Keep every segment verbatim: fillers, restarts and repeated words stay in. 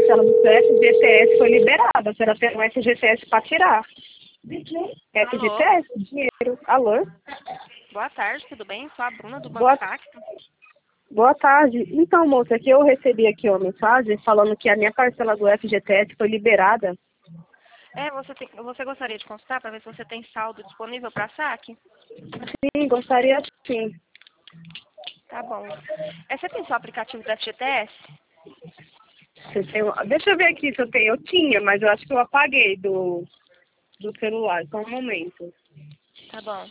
parcela do seu F G T S foi liberada. A senhora tem um F G T S para tirar. F G T S? Dinheiro. Alô? Boa tarde, tudo bem? Sou a Bruna do Banco Boa... Cacto. Boa tarde. Então, moça, aqui eu recebi aqui uma mensagem falando que a minha parcela do F G T S foi liberada. É, você, tem, você gostaria de consultar para ver se você tem saldo disponível para saque? Sim, gostaria sim. Tá bom. É, você tem seu aplicativo do F G T S? Você tem... um- Deixa eu ver aqui se eu tenho. Eu tinha, mas eu acho que eu apaguei do, do celular. Só um momento. Tá bom.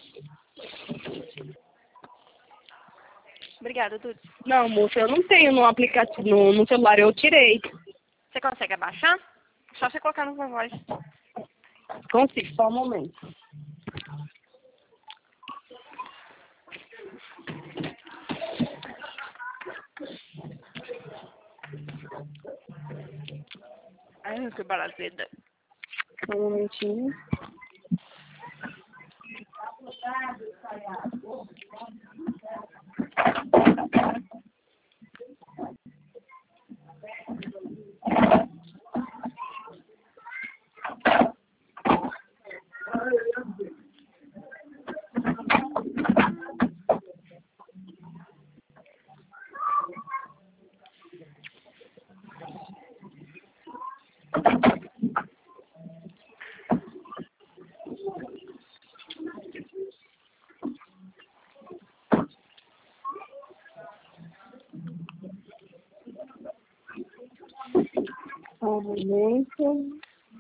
Obrigada, Dudu. Não, moça, eu não tenho no aplicativo, no, no celular, eu tirei. Você consegue abaixar? Só você colocar no voz. Consigo, só um momento. Ai, que barazeda. Só um momentinho. Só um momento.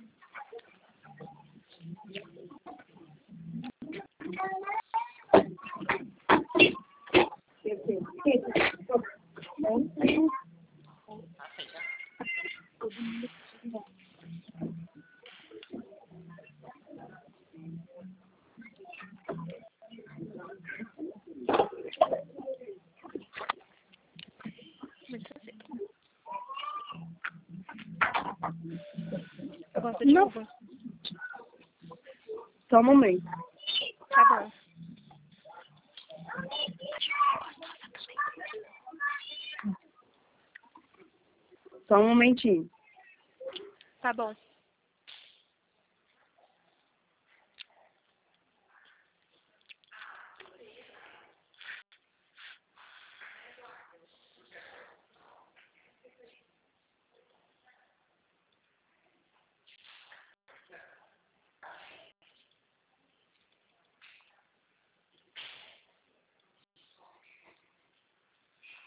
Eu gosto de Não. uva. Só um momento. Tá bom. Só um momentinho. Tá bom.